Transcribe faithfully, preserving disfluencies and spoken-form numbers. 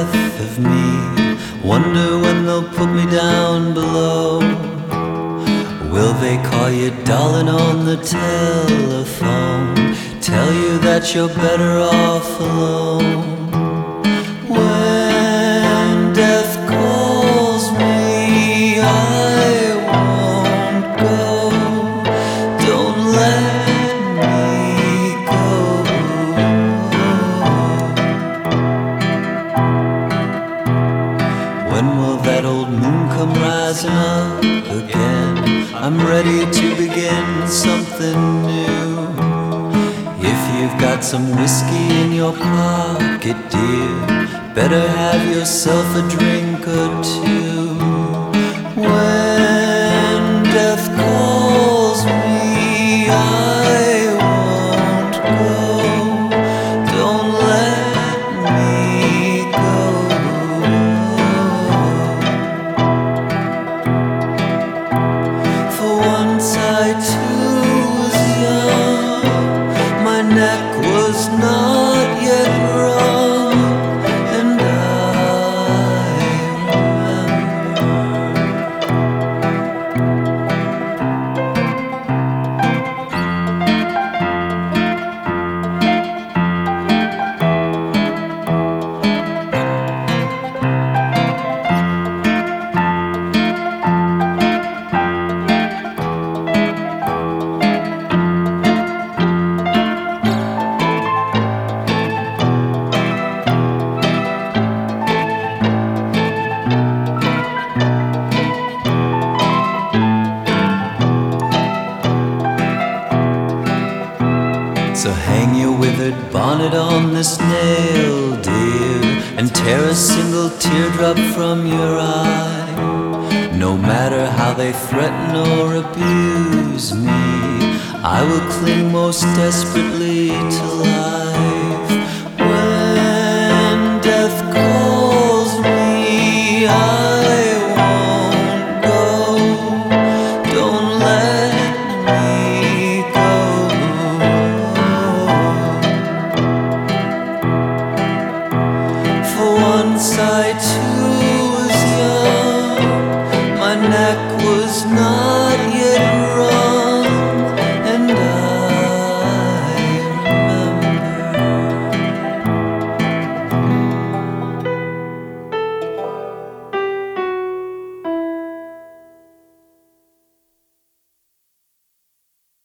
death of me. Wonder when they'll put me down below. Will they call you darling on the telephone? Tell you that you're better off alone. When death calls me, I won't go. Don't let me go. When will that old moon come rising up again? I'm ready to begin something new. If you've got some whiskey in your pocket, dear, better have yourself a drink or two. When death calls me, I won't go. Don't let me go. For once I too was young, my neck was not yet wrung, and I So hang your withered bonnet on this nail, dear, and tear a single teardrop from your eye. No matter how they threaten or abuse me, I will cling most desperately to life.